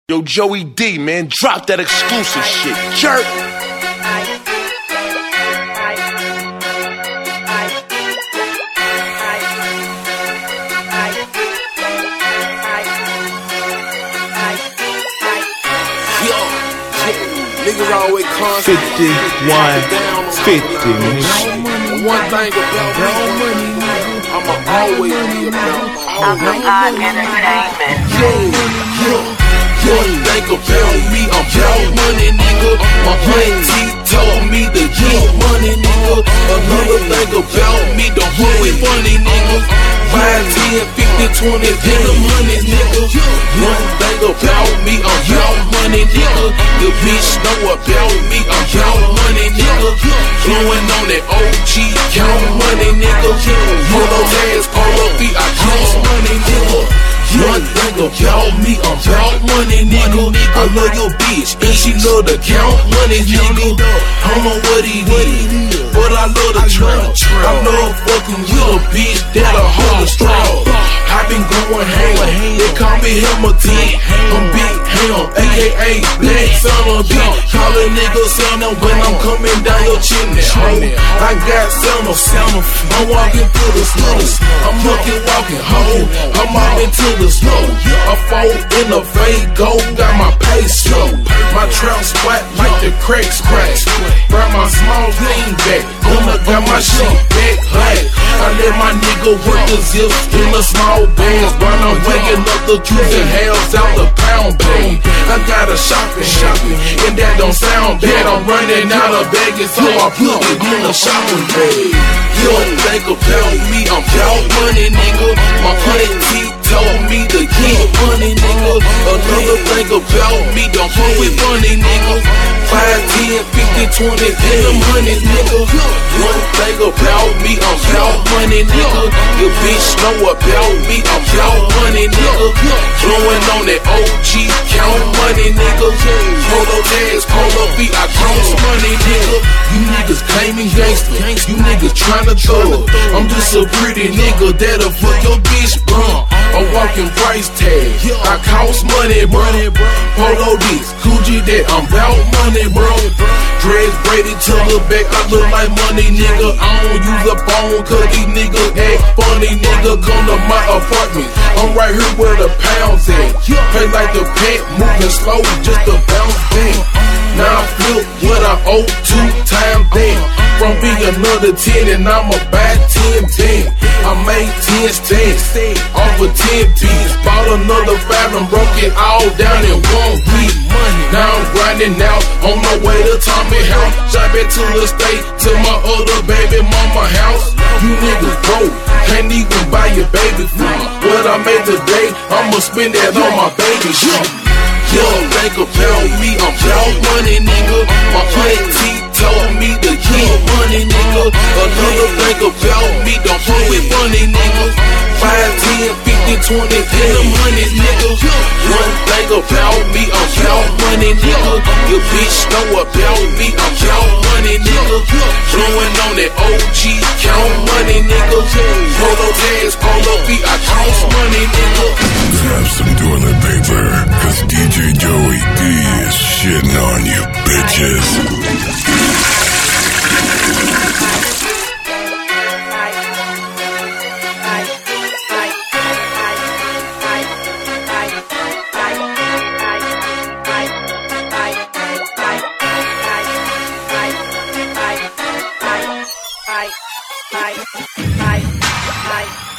Yo, Joey D, man, drop that exclusive shit. Jerk. Niggas always constant 51, 50, nigga. One thing about me, I'ma always be about Entertainment. One thing about me, I'm about money, nigga. My auntie told me to get money, nigga. Another thing about me, don't play funny, nigga. 5, 10, 50, 20, get the money, nigga. One thing about me, I'm about money, nigga. The bitch know about me, I'm about money, nigga. Blowing on that OG, count money, nigga. Pull those ass, call up feet, I count money, nigga. One thing about me, I'm about money, nigga. I love your bitch, and she love to count money, nigga. I don't know what he did, but I love the trap. I love fucking with a bitch that'll hold a straw. I been going ham, they call me Hamilton. I'm Big Ham, aka Black Son of Bitch. Call a nigga Santa when I'm coming down your chimney, ho. I got Santa, I'm walking through the snow. I'm walking, ho. I'm all into the snow. I fall in the Vago, got my pace slow. My trout squat like the cracks. Brought my small thing back, I got my shit back high. I let my nigga work the zips in the small bands. While I'm waking up the truth and halves out the pound bag. I got a shopping, and that don't sound bad. I'm running out of baggage, so I put it in the shopping bag. You don't think about me, I'm about money, nigga. My auntie told me to get money, nigga. Another thing about me, don't fuck with funny, nigga. 5, 10, 50, 20, get the money, nigga. One thing about me, I'm about money, nigga. Your bitch know about me, I'm about money, nigga. Blowing on that OG, count money, nigga. Pull those ass, call up feet, I count money, nigga. You niggas claiming gangster, you niggas tryna thug. I'm just a pretty nigga that'll fuck your bitch, bro. A walking price tag, I cost money, bro. Polo this, Gucci that, I'm bout money, bro. Dreads braided to the back, I look like money, nigga. I don't use a phone, cause these niggas act funny, nigga. Come to my apartment, I'm right here where the pounds at. Pay like the pet, moving slow, just to bounce back. Now I flip what I owe 2 times that. From being another 10 and I'ma buy 10 back. I made 10 stacks off of 10 pieces. Bought another 5 and broke it all down in 1 week. Now I'm grinding out on my way to Tommy House. Shot back to the state, to my other baby mama house. You niggas broke, can't even buy your baby food. What I made today, I'ma spend that on my baby shit. You don't think about me, I'm about money, nigga. My auntie told me to get money, nigga. Another thing about me, don't fuck with funny, nigga. 5, 10, 50, 20, get the money, nigga. One thing about me, I'm about money, nigga. Your bitch know about me, I'm about money, nigga. Blowing on that OG, count money, nigga. Pull those ass, call up feet, I count money, nigga. Grab some toilet paper, cause DJ Joey D is shitting on you, bitches. Bye.